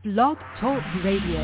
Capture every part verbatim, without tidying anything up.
Blog Talk Radio.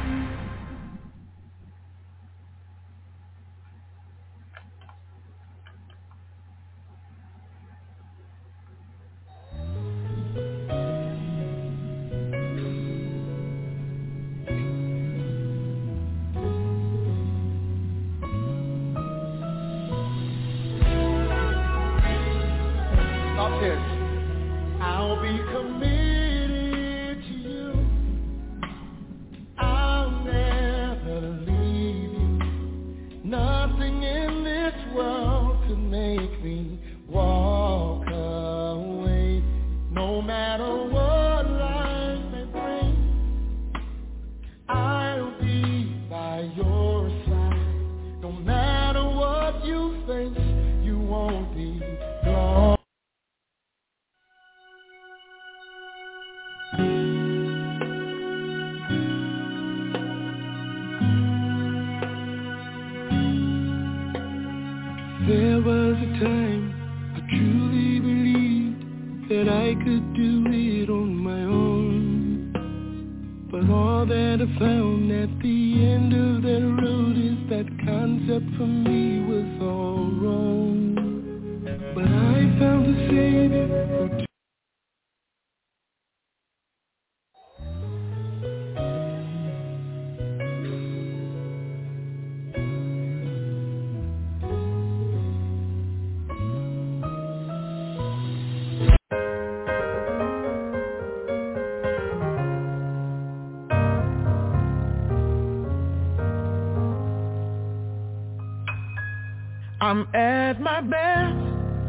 I'm at my best.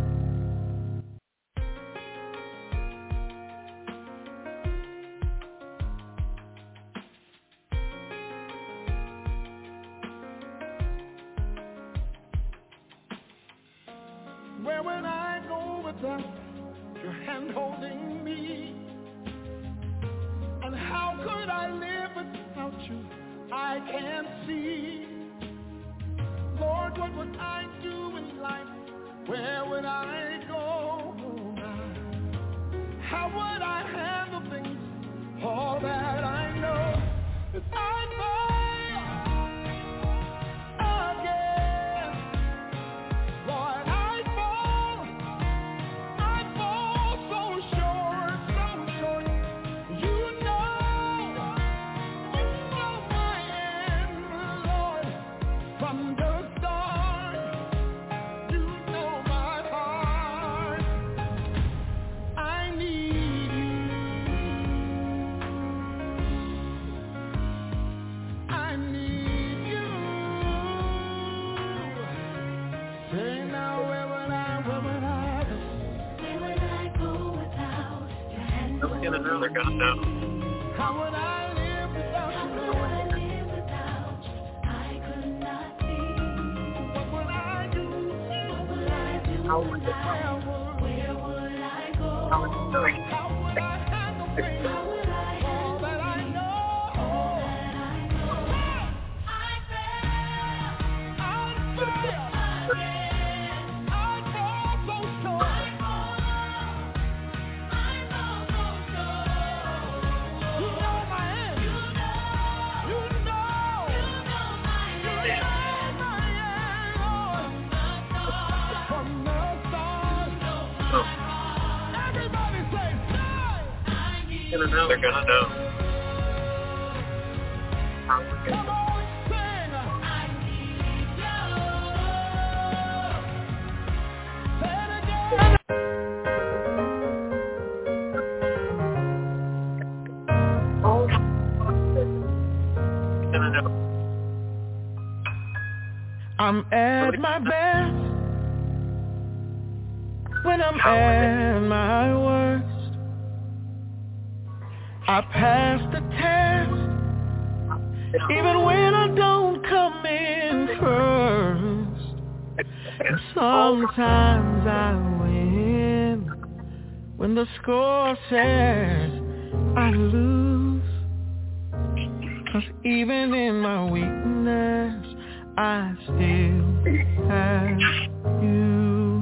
Where would I go without your hand holding me? And how could I live without you? I can't see. Lord, what would I do in life? Where would I go now? How would I handle things? All that I know is I fall again. Lord, I fall, I fall so short, so short. You know, you know my end, Lord, from the They're gonna know. How would I live without you? How would I live without you? I could not see. What would I do? What would I do? How would without you? Where would I go? How would I How would I handle things? How would I handle all that I know? All that I know. I fell. I fell again. I fall so short. I fall. I fall so short. You know my end. You know. You know. You know my You end. know my end, Lord. From the start. From the start. You know my heart. Everybody say, "Hey!" I need They're gonna know. They're gonna know. How would Come I- on, sing. I need you. Say it again. They're gonna know. I'm at my best when I'm How would at my worst. I pass the test even when I don't come in first. And sometimes I win when the score says I lose. 'Cause even in my weakness I still have you.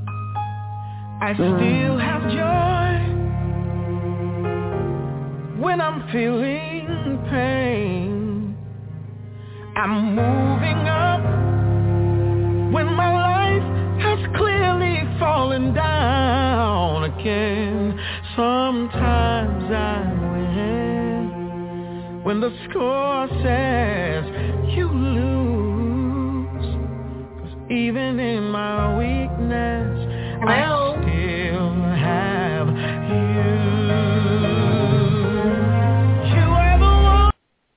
I still have joy when I'm feeling pain. I'm moving up when my life has clearly fallen down again. Sometimes I win when the score says you lose. 'Cause even in my weakness, Hello? I still have you. You are the one.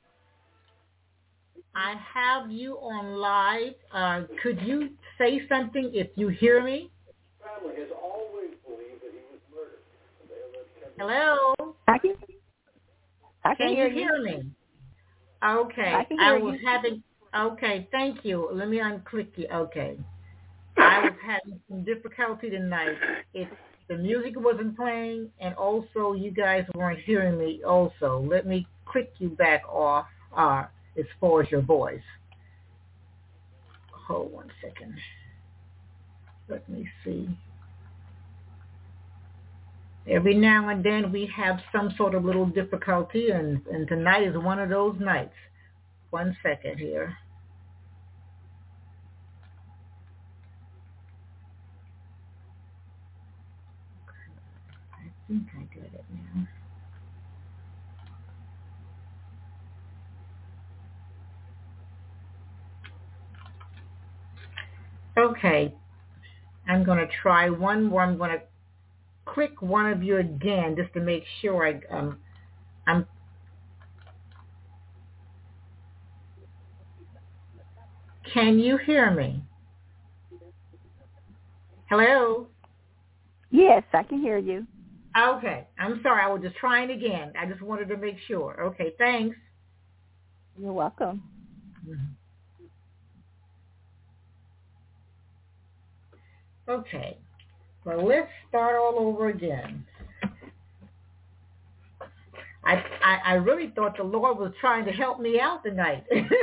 I have you on live. Uh, could you say something if you hear me? Family has always believed that he was murdered. They alleged Hello? I can, I can, Can hear you hear me? Okay. I can hear was you. having, okay, thank you. Let me unclick you. Okay. I was having some difficulty tonight. It, the music wasn't playing, and also you guys weren't hearing me also. Let me click you back off uh, as far as your voice. Hold one second. Let me see. Every now and then we have some sort of little difficulty, and, and tonight is one of those nights. One second here. I think I got it now. Okay. I'm going to try one more. I'm going to click one of you again just to make sure I, um, I'm. Can you hear me? Hello? Yes, I can hear you. Okay. I'm sorry. I was just trying again. I just wanted to make sure. Okay. Thanks. You're welcome. Mm-hmm. Okay. Well, let's start all over again. I, I I really thought the Lord was trying to help me out tonight.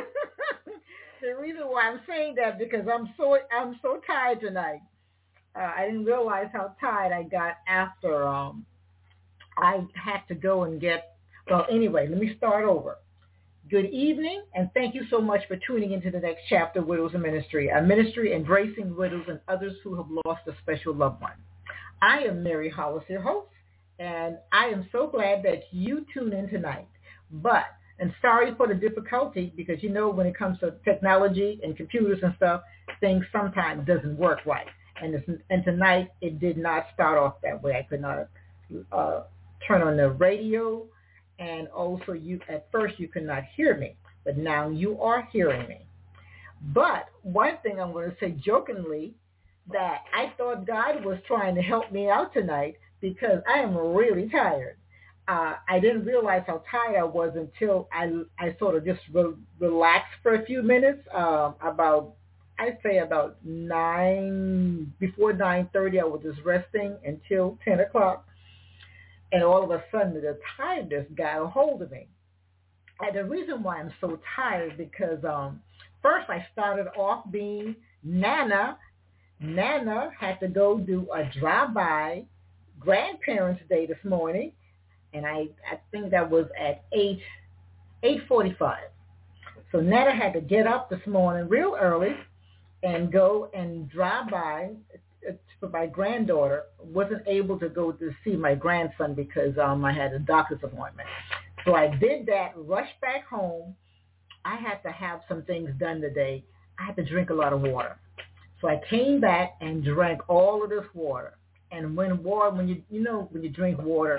The reason why I'm saying that because I'm so I'm so tired tonight. Uh, I didn't realize how tired I got after um I had to go and get. Well, anyway, let me start over. Good evening, and thank you so much for tuning into the next chapter of Widows of Ministry, a ministry embracing widows and others who have lost a special loved one. I am Mary Hollis, your host, and I am so glad that you tune in tonight. But, and sorry for the difficulty, because you know when it comes to technology and computers and stuff, things sometimes doesn't work right. And, this, and tonight, it did not start off that way. I could not uh, turn on the radio. And also, you at first, you could not hear me, but now you are hearing me. But one thing I'm going to say jokingly, that I thought God was trying to help me out tonight because I am really tired. Uh, I didn't realize how tired I was until I, I sort of just re- relaxed for a few minutes, uh, about, I'd say about nine, before nine thirty, I was just resting until ten o'clock. And all of a sudden, the tiredness got a hold of me. And the reason why I'm so tired is because um, first I started off being Nana. Nana had to go do a drive-by grandparents' day this morning, and I, I think that was at eight eight forty-five. So Nana had to get up this morning real early and go and drive by for my granddaughter. Wasn't able to go to see my grandson because um, I had a doctor's appointment. So I did that, rushed back home. I had to have some things done today. I had to drink a lot of water. So I came back and drank all of this water. And when water, when you you know when you drink water,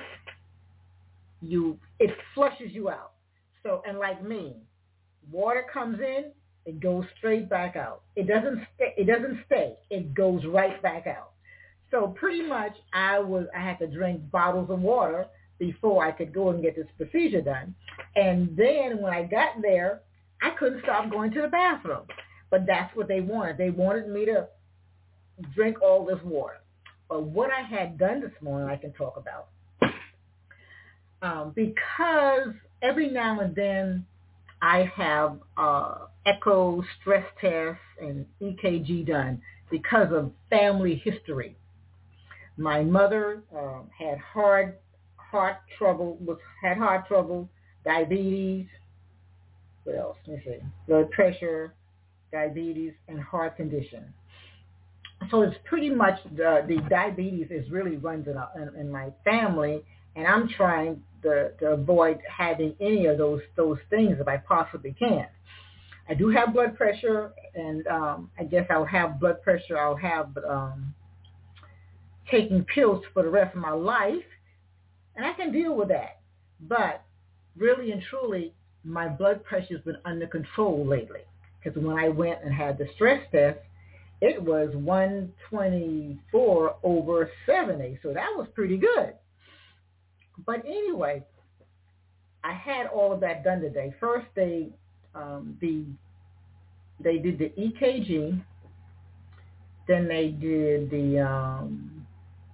you it flushes you out. So and like me, water comes in, it goes straight back out. It doesn't stay. It doesn't stay. It goes right back out. So pretty much, I was I had to drink bottles of water before I could go and get this procedure done. And then when I got there, I couldn't stop going to the bathroom. But that's what they wanted. They wanted me to drink all this water. But what I had done this morning, I can talk about. Um, because every now and then I have uh, echo stress tests and E K G done because of family history. My mother um, had heart heart trouble, was had heart trouble, diabetes. What else? Let me see. Blood pressure, diabetes, and heart condition. So it's pretty much the, the diabetes is really runs in, in, in my family, and I'm trying to, to avoid having any of those those things if I possibly can. I do have blood pressure, and um, I guess I'll have blood pressure. I'll have um, taking pills for the rest of my life, and I can deal with that. But really and truly, my blood pressure has been under control lately, because when I went and had the stress test, it was one twenty-four over seventy, so that was pretty good. But anyway, I had all of that done today. First, they um, the they did the E K G, then they did the um,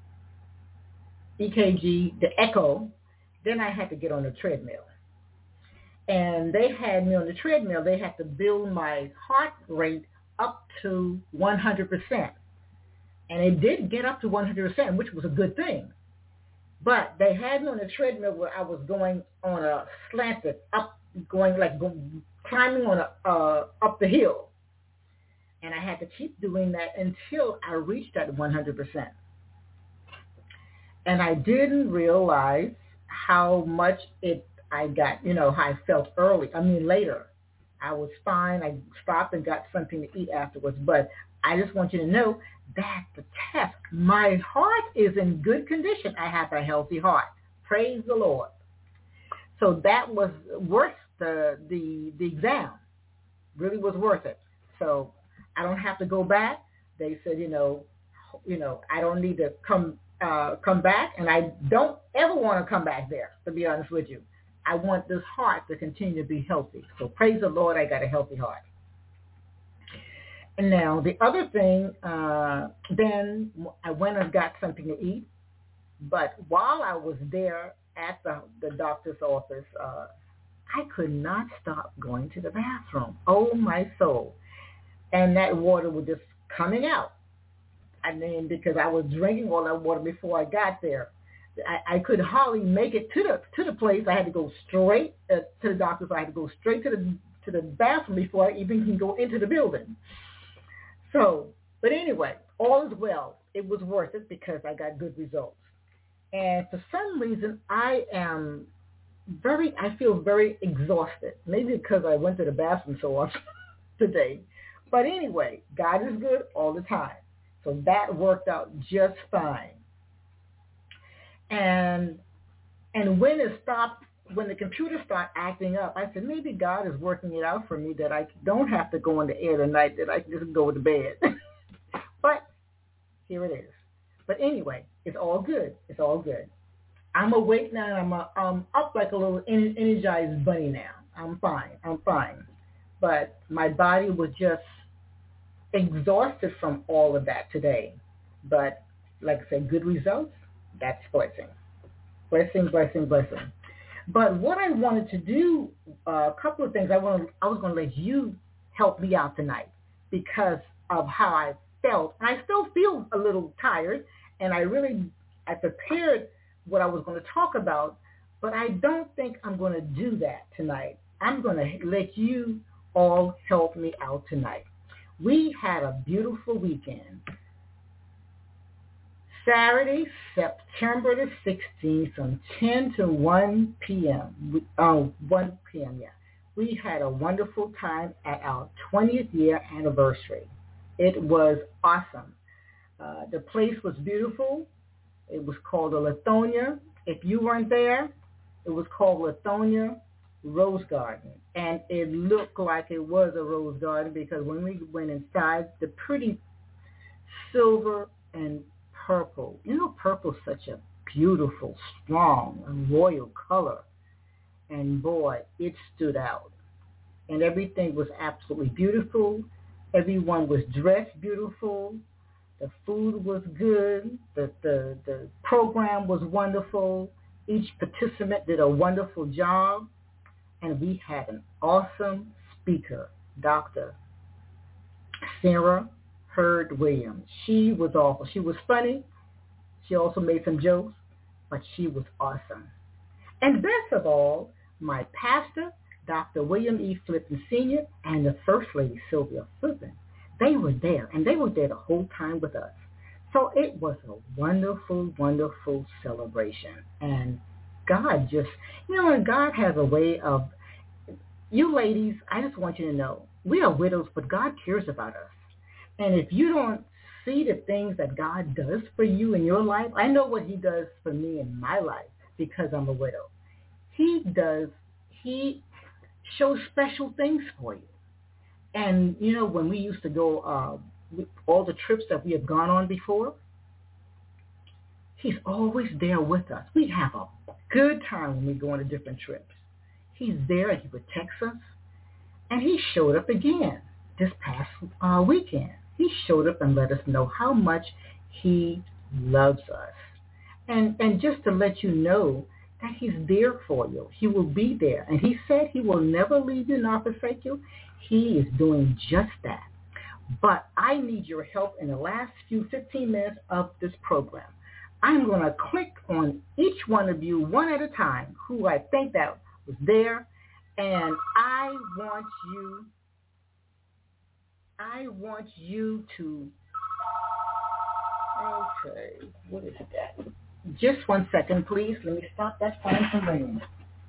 E K G, the echo, then I had to get on the treadmill. And they had me on the treadmill. They had to build my heart rate up to one hundred percent. And it did get up to one hundred percent, which was a good thing. But they had me on a treadmill where I was going on a slanted, up, going like go, climbing on a, uh, up the hill. And I had to keep doing that until I reached that one hundred percent. And I didn't realize how much it I got, you know, how I felt early. I mean, later. I was fine. I stopped and got something to eat afterwards. But I just want you to know that the test, my heart is in good condition. I have a healthy heart. Praise the Lord. So that was worth the the, the exam. Really was worth it. So I don't have to go back. They said, you know, you know, I don't need to come uh, come back, and I don't ever want to come back there, to be honest with you. I want this heart to continue to be healthy. So praise the Lord, I got a healthy heart. And now the other thing, uh, then I went and got something to eat. But while I was there at the, the doctor's office, uh, I could not stop going to the bathroom. Oh, my soul. And that water was just coming out. I mean, because I was drinking all that water before I got there. I, I could hardly make it to the to the place. I had to go straight uh, to the doctor's. I had to go straight to the to the bathroom before I even can go into the building. So, but anyway, all is well. It was worth it because I got good results. And for some reason, I am very. I feel very exhausted. Maybe because I went to the bathroom so often today. But anyway, God is good all the time. So that worked out just fine. And and when it stopped, when the computer started acting up, I said, maybe God is working it out for me that I don't have to go in the air tonight, that I can just go to bed. But here it is. But anyway, it's all good. It's all good. I'm awake now, and I'm, a, I'm up like a little energized bunny now. I'm fine. I'm fine. But my body was just exhausted from all of that today. But like I said, good results. That's blessing. Blessing, blessing, blessing. But what I wanted to do, uh, a couple of things, I want I was going to let you help me out tonight because of how I felt. And I still feel a little tired, and I really, I prepared what I was going to talk about, but I don't think I'm going to do that tonight. I'm going to let you all help me out tonight. We had a beautiful weekend. Saturday, September the sixteenth, from ten to one p.m. Oh, one p.m., yeah. We had a wonderful time at our twentieth year anniversary. It was awesome. Uh, the place was beautiful. It was called the Lithonia. If you weren't there, it was called Lithonia Rose Garden. And it looked like it was a rose garden because when we went inside, the pretty silver and purple. You know, purple's such a beautiful, strong, and royal color. And boy, it stood out. And everything was absolutely beautiful. Everyone was dressed beautiful. The food was good. The, the, the program was wonderful. Each participant did a wonderful job. And we had an awesome speaker, Doctor Sarah Hurd Williams. She was awful. She was funny. She also made some jokes. but she was awesome. And best of all, my pastor, Doctor William E. Flippen Senior, and the First Lady, Sylvia Flippen, they were there, and they were there the whole time with us. So it was a wonderful, wonderful celebration. And God just, you know, and God has a way of, you ladies, I just want you to know, we are widows, but God cares about us. And if you don't see the things that God does for you in your life, I know what he does for me in my life because I'm a widow. He does, he shows special things for you. And, you know, when we used to go, uh, all the trips that we have gone on before, he's always there with us. We have a good time when we go on the different trips. He's there and he protects us. And he showed up again this past uh, weekend. He showed up and let us know how much he loves us. And and just to let you know that he's there for you. He will be there. And he said he will never leave you nor forsake you. He is doing just that. But I need your help in the last few fifteen minutes of this program. I'm going to click on each one of you one at a time who I think that was there. And I want you, I want you to, okay, what is that? Just one second, please. Let me stop that phone from ringing.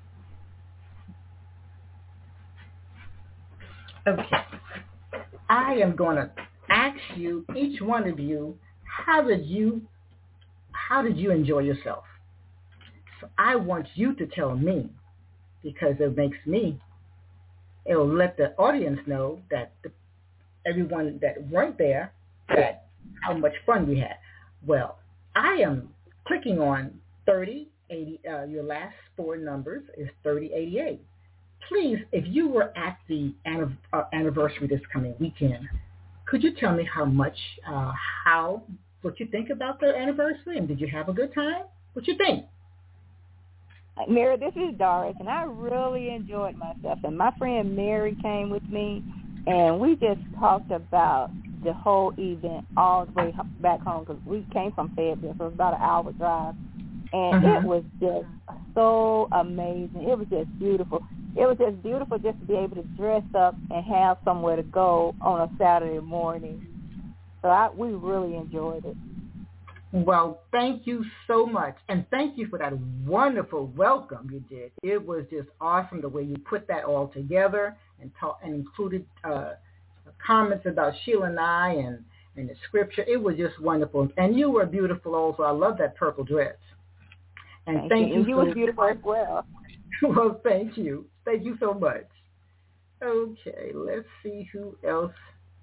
Okay. I am going to ask you, each one of you, how did you, how did you enjoy yourself? So I want you to tell me, because it makes me, it will let the audience know that the, everyone that weren't there, that how much fun we had. Well, I am clicking on thirty eighty, uh, your last four numbers is thirty eighty-eight. Please, if you were at the uh, anniversary this coming weekend, could you tell me how much, uh, how, what you think about the anniversary, and did you have a good time? What you think? Mary, this is Doris, and I really enjoyed myself. And my friend Mary came with me, and we just talked about the whole event all the way back home because we came from Fayetteville, so it was about an hour drive. And uh-huh. It was just so amazing. It was just beautiful. It was just beautiful just to be able to dress up and have somewhere to go on a Saturday morning. So I, we really enjoyed it. Well, thank you so much. And thank you for that wonderful welcome you did. It was just awesome the way you put that all together and talk, and included uh, comments about Sheila and I and, and the scripture. It was just wonderful. And you were beautiful also. I love that purple dress. And thank, thank you. you. And you were beautiful as well. Well, thank you. Thank you so much. Okay, let's see who else.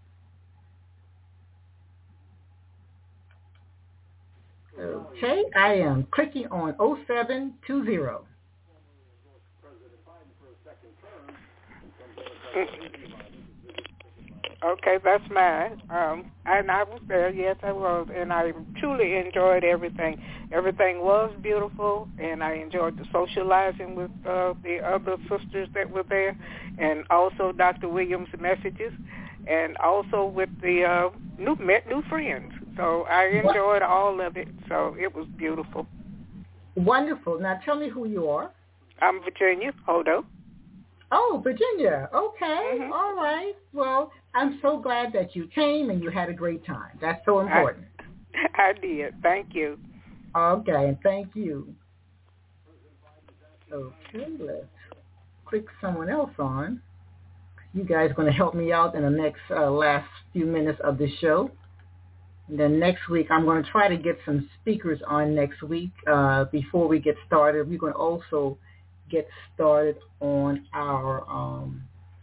Okay, I am clicking on oh seven two zero. Okay, that's mine. Um, and I was there, yes, I was, and I truly enjoyed everything. Everything was beautiful, and I enjoyed the socializing with uh, the other sisters that were there, and also Doctor Williams' messages, and also with the uh, new met new friends. So I enjoyed all of it. So it was beautiful. Wonderful. Now tell me who you are. I'm Virginia Hodo. Oh, Virginia. Okay. Mm-hmm. All right. Well, I'm so glad that you came and you had a great time. That's so important. I, I did. Thank you. Okay, and thank you. Okay, let's click someone else on. You guys are going to help me out in the next uh, last few minutes of the show. And then next week, I'm going to try to get some speakers on next week. Uh, before we get started, we're going to also get started on our um,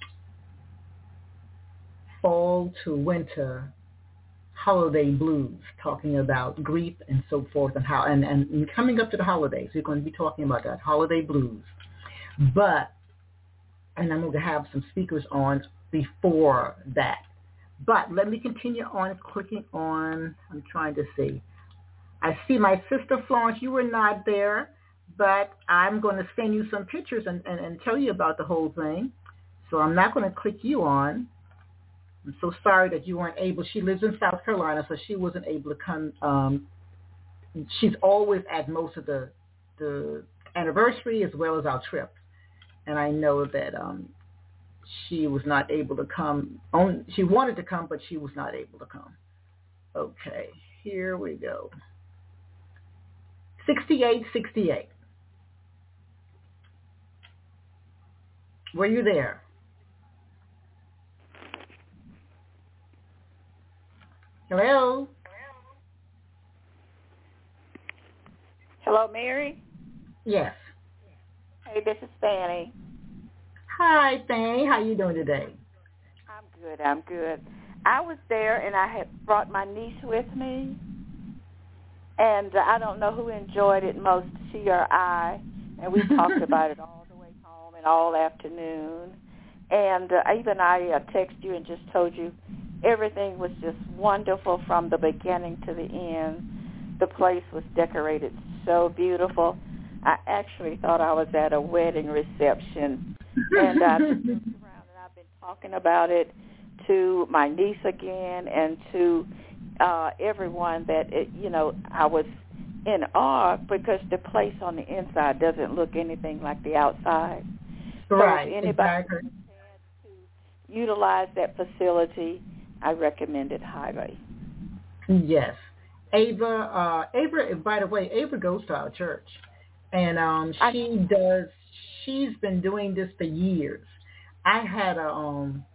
fall to winter holiday blues, talking about grief and so forth, and how and, and coming up to the holidays, we're going to be talking about that, holiday blues. But, and I'm going to have some speakers on before that. But let me continue on clicking on, I'm trying to see. I see my sister Florence, you were not there, but I'm going to send you some pictures and, and, and tell you about the whole thing. So I'm not going to click you on. I'm so sorry that you weren't able. She lives in South Carolina, so she wasn't able to come. Um, she's always at most of the the anniversary as well as our trip. And I know that um, she was not able to come. On, she wanted to come, but she was not able to come. Okay, here we go. sixty-eight sixty-eight. Were you there? Hello? Hello, Mary? Yes. Hey, this is Fanny. Hi, Fanny. How you doing today? I'm good. I'm good. I was there, and I had brought my niece with me, and uh, I don't know who enjoyed it most, she or I, and we talked about it all the way home and all afternoon. And uh, even I uh, texted you and just told you everything was just wonderful from the beginning to the end. The place was decorated so beautiful. I actually thought I was at a wedding reception, and I've been around and I've been talking about it to my niece again and to uh, everyone that, it, you know, I was in awe because the place on the inside doesn't look anything like the outside. Right, so if anybody exactly. to utilize that facility, I recommend it highly. Yes. Ava, uh, Ava, by the way, Ava goes to our church. And um, she I, does, she's been doing this for years. I had a um,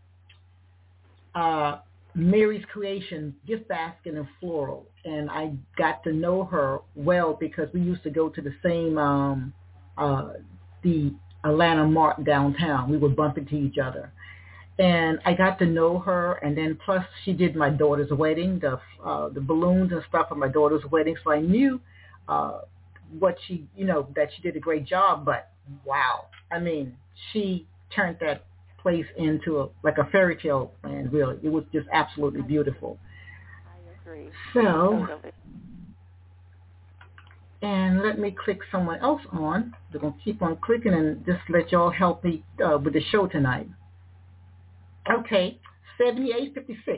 uh, Mary's Creation gift basket and floral, and I got to know her well because we used to go to the same, um, uh, the Atlanta Mart downtown. We would bump into each other. And I got to know her, and then plus she did my daughter's wedding, the uh, the balloons and stuff for my daughter's wedding, so I knew uh, what she, you know, that she did a great job. But wow, I mean, she turned that place into a, like a fairy tale land. Really, it was just absolutely beautiful. I agree. So, and let me click someone else on. They're gonna keep on clicking and just let y'all help me uh, with the show tonight. Okay, seventy-eight fifty-six.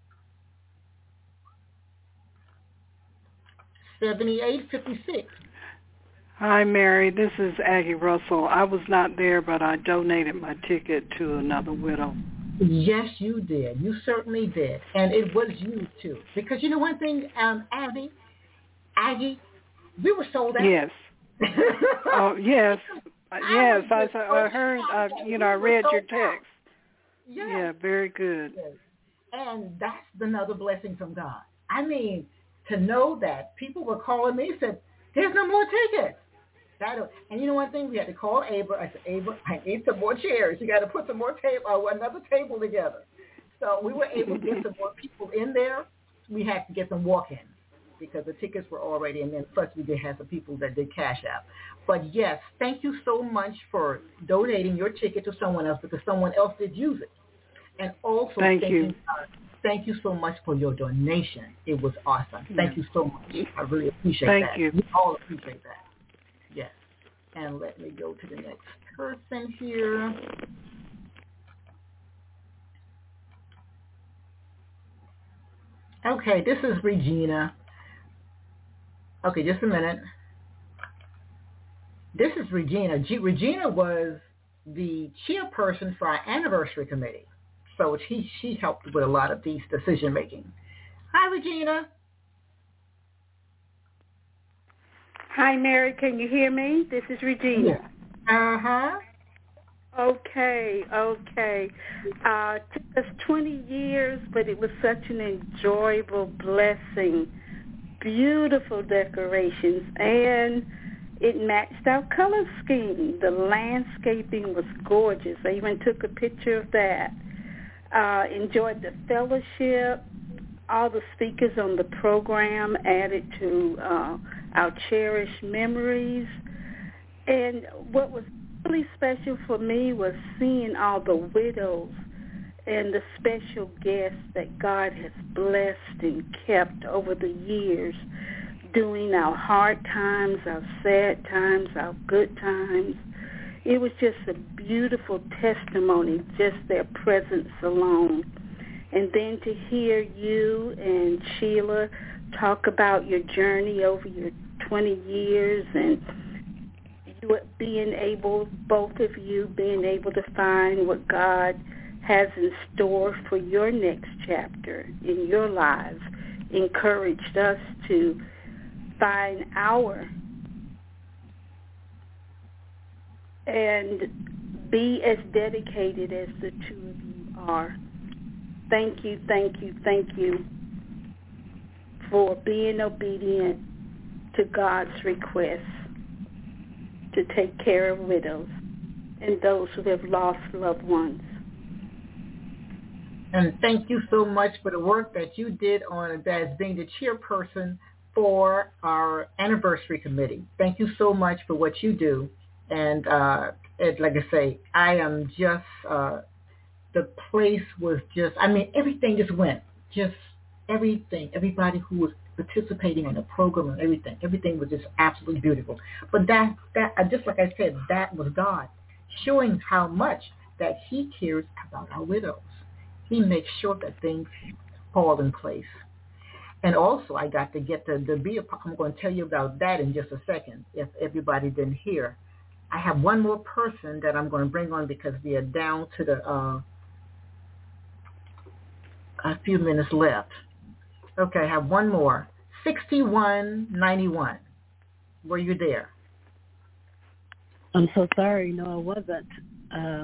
seventy-eight fifty-six. Hi, Mary. This is Aggie Russell. I was not there, but I donated my ticket to another widow. Yes, you did. You certainly did. And it was you, too. Because you know one thing, um, Aggie, Aggie, we were sold out. Yes. Oh, yes. Yes, I, I heard, uh, you know, I read your text. Yes. Yeah, very good. Yes. And that's another blessing from God. I mean, to know that people were calling me and said, there's no more tickets. That, and you know one thing? We had to call Ava. I said, Ava, I need some more chairs. You got to put some more table, uh, another table together. So we were able to get some more people in there. We had to get them walk-ins because the tickets were already in there. Plus, we did have some people that did cash out. But, yes, thank you so much for donating your ticket to someone else because someone else did use it. And also, thank, thank you. you, uh, thank you so much for your donation. It was awesome. Thank yeah. you so much. I really appreciate thank that. You. We all appreciate that. Yes. And let me go to the next person here. Okay, this is Regina. Okay, just a minute. This is Regina. G- Regina was the chairperson for our anniversary committee. So she, she helped with a lot of these decision making. Hi, Regina. Hi, Mary. Can you hear me? This is Regina. Yeah. Uh-huh. Okay, okay. Uh, it took us twenty years, but it was such an enjoyable blessing. Beautiful decorations, and it matched our color scheme. The landscaping was gorgeous. I even took a picture of that. Uh, enjoyed the fellowship. All the speakers on the program added to uh, our cherished memories. And what was really special for me was seeing all the widows and the special guests that God has blessed and kept over the years, during our hard times, our sad times, our good times. It was just a beautiful testimony, just their presence alone. And then to hear you and Sheila talk about your journey over your twenty years, and you being able, both of you being able to find what God has in store for your next chapter in your lives, encouraged us to find our and be as dedicated as the two of you are. Thank you, thank you, thank you for being obedient to God's request to take care of widows and those who have lost loved ones. And thank you so much for the work that you did on as being the chairperson for our anniversary committee. Thank you so much for what you do. And uh, it, like I say, I am just, uh, the place was just, I mean, everything just went, just everything, everybody who was participating in the program and everything, everything was just absolutely beautiful. But that, that just like I said, that was God showing how much that he cares about our widows. He makes sure that things fall in place. And also, I got to get to, to be a, I'm going to tell you about that in just a second, if everybody didn't hear. I have one more person that I'm going to bring on because we are down to the uh, a few minutes left. Okay, I have one more. sixty-one ninety-one. Were you there? I'm so sorry. No, I wasn't. Uh,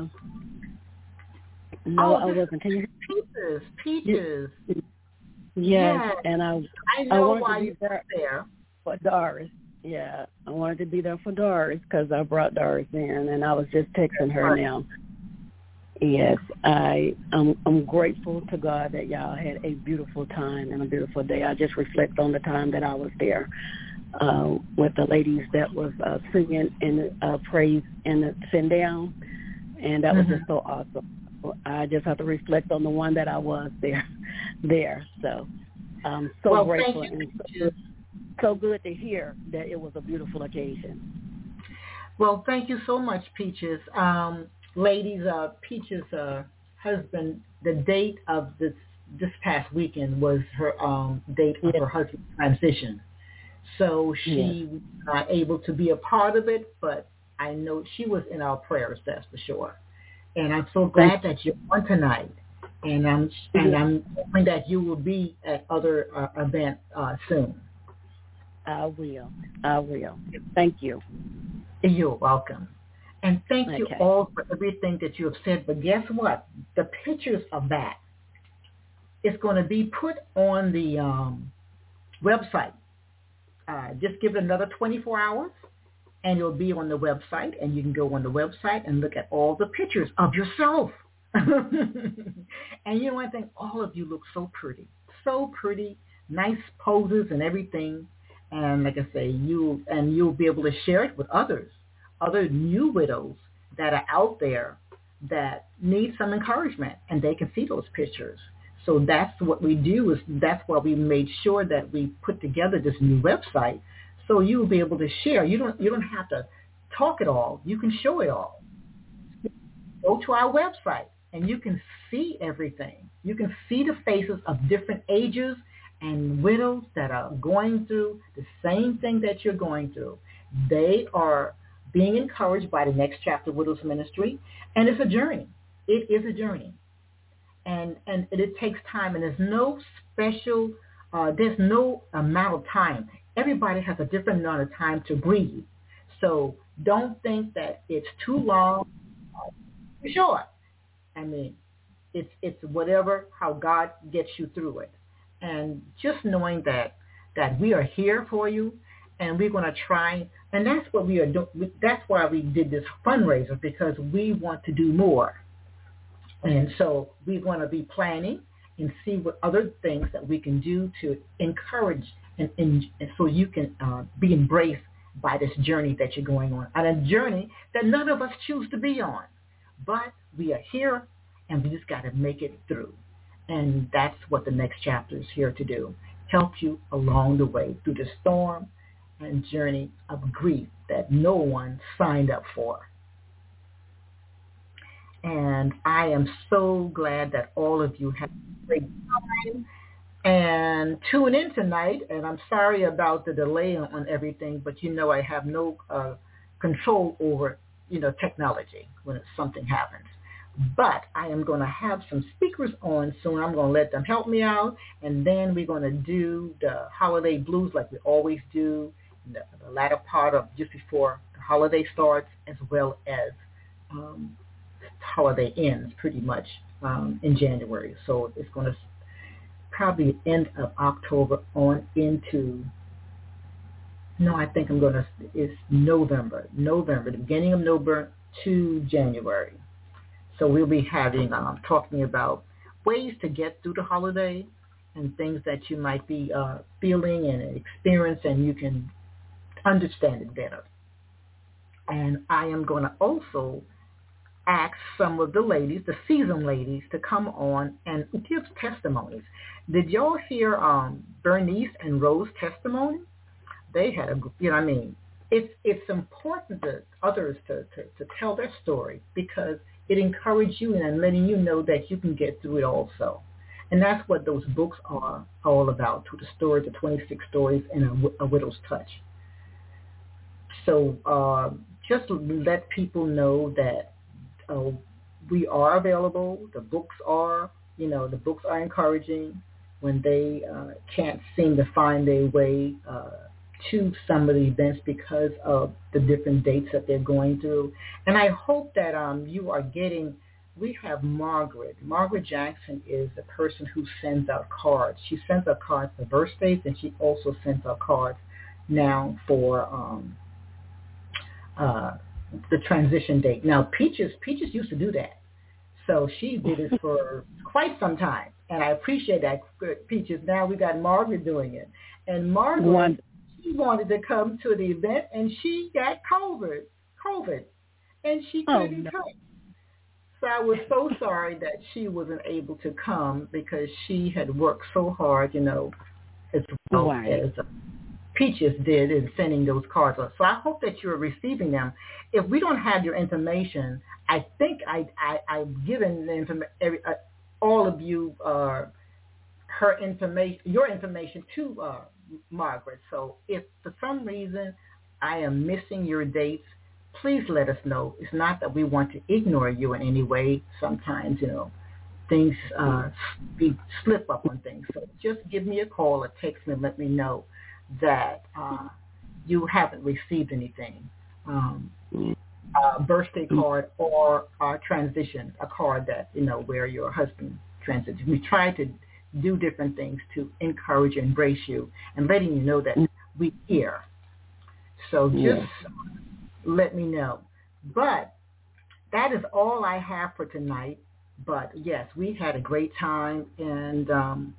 no, oh, I wasn't. Can you? Peaches, Peaches. Yes, yes. and I. I know I wanted why to be you there, there for Doris. Yeah, I wanted to be there for Doris because I brought Doris in, and I was just texting her right. now. Yes, I, I'm, I'm grateful to God that y'all had a beautiful time and a beautiful day. I just reflect on the time that I was there uh, with the ladies that was uh, singing and uh, praise and the send down, and that mm-hmm. was just so awesome. I just have to reflect on the one that I was there. there. So I'm so well, grateful thank you, and so, so good to hear that it was a beautiful occasion. Well, thank you so much, Peaches. Um, ladies, uh, Peaches' uh, husband, the date of this this past weekend was her um, date of yes. her husband's transition. So she yes. was not able to be a part of it, but I know she was in our prayers, that's for sure. And I'm so glad that you're on tonight. And I'm and yes. I'm hoping that you will be at other uh, events uh, soon. I will. I will. Thank you. You're welcome. And thank okay. you all for everything that you have said. But guess what? The pictures of that is going to be put on the um, website. Uh, just give it another twenty-four hours, and it'll be on the website. And you can go on the website and look at all the pictures of yourself. And you know one thing? All of you look so pretty. So pretty. Nice poses and everything. And like I say, you and you'll be able to share it with others, other new widows that are out there that need some encouragement, and they can see those pictures. So that's what we do. Is that's why we made sure that we put together this new website, so you will be able to share. You don't you don't have to talk it all. You can show it all. Go to our website, and you can see everything. You can see the faces of different ages and widows that are going through the same thing that you're going through. They are being encouraged by the Next Chapter Widows Ministry, and it's a journey. It is a journey, and and it, it takes time, and there's no special, uh, there's no amount of time. Everybody has a different amount of time to breathe, so don't think that it's too long. For sure, I mean, it's it's whatever, how God gets you through it. And just knowing that that we are here for you, and we're going to try, and that's what we are doing. That's why we did this fundraiser, because we want to do more. And so we want to be planning and see what other things that we can do to encourage, and, and, and so you can uh, be embraced by this journey that you're going on, and a journey that none of us choose to be on. But we are here, and we just got to make it through. And that's what the Next Chapter is here to do, help you along the way through the storm and journey of grief that no one signed up for. And I am so glad that all of you had a great time. and tune in tonight. And I'm sorry about the delay on, on everything, but you know I have no uh, control over, you know, technology when something happens. But I am going to have some speakers on soon. I'm going to let them help me out, and then we're going to do the holiday blues like we always do, the, the latter part of just before the holiday starts, as well as um, holiday ends pretty much um, in January. So it's going to probably end of October on into, no, I think I'm going to, it's November, November, the beginning of November to January. So we'll be having, um, talking about ways to get through the holiday and things that you might be uh, feeling and experiencing, and you can understand it better. And I am going to also ask some of the ladies, the seasoned ladies, to come on and give testimonies. Did y'all hear um, Bernice and Rose's testimony? They had a, you know what I mean? It's, it's important to others to, to, to tell their story, because it encourages you and letting you know that you can get through it also. And that's what those books are all about, to the story, the twenty-six stories in a, a widow's touch. So uh, just let people know that uh, we are available. The books are, you know, the books are encouraging when they uh, can't seem to find their way uh, to some of the events because of the different dates that they're going through. And I hope that um, you are getting, we have Margaret. Margaret Jackson is the person who sends out cards. She sends out cards for birthdays, and she also sends out cards now for um, uh, the transition date. Now, Peaches, Peaches used to do that. So she did it for quite some time. And I appreciate that, Peaches. Now we got Margaret doing it. And Margaret, One. she wanted to come to the event, and she got COVID, COVID, and she couldn't oh, no. come. So I was so sorry that she wasn't able to come, because she had worked so hard, you know, as well right. as uh, Peaches did in sending those cards out. So I hope that you're receiving them. If we don't have your information, I think I, I, I've given the informa- every, uh, all of you uh, her information, your information to uh, Margaret. So if for some reason I am missing your dates, please let us know. It's not that we want to ignore you in any way. Sometimes, you know, things uh, we slip up on things. So just give me a call or text me and let me know that uh, you haven't received anything, um, a birthday card or a transition, a card that, you know, where your husband transitioned. We try to do different things to encourage and embrace you and letting you know that we're here. So just yeah. let me know. But that is all I have for tonight. But, yes, we had a great time, and um,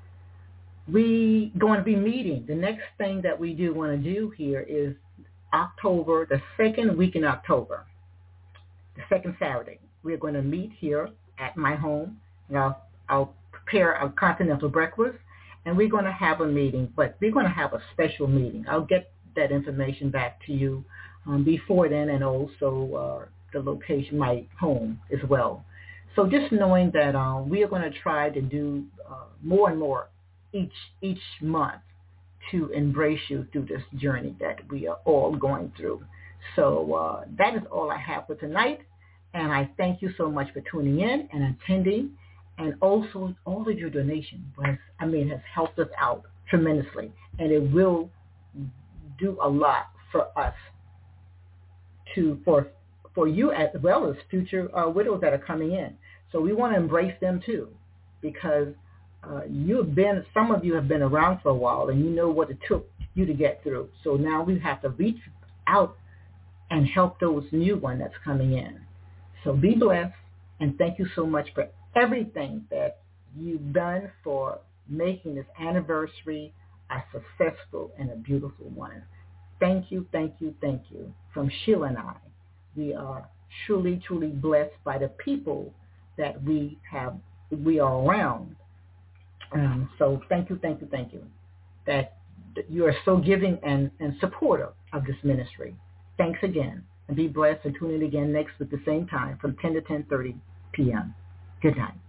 we going to be meeting. The next thing that we do want to do here is October, the second week in October, the second Saturday. We're going to meet here at my home, and I'll, I'll prepare a continental breakfast, and we're going to have a meeting, but we're going to have a special meeting. I'll get that information back to you um, before then, and also uh, the location, my home as well. So just knowing that um, we are going to try to do uh, more and more each each month to embrace you through this journey that we are all going through. So uh, that is all I have for tonight, and I thank you so much for tuning in and attending, and also all of your donation was, I mean, has helped us out tremendously, and it will do a lot for us to for for you as well as future uh, widows that are coming in. So we want to embrace them too, because uh, you've been, some of you have been around for a while, and you know what it took you to get through. So now we have to reach out and help those new ones that's coming in. So be blessed, and thank you so much for everything that you've done for making this anniversary a successful and a beautiful one. Thank you, thank you, thank you. From Sheila and I, we are truly, truly blessed by the people that we have, we are around. Um, so thank you, thank you, thank you. That, that you are so giving and, and supportive of this ministry. Thanks again, and be blessed, and tune in again next week at the same time from ten to ten thirty p.m. Good night.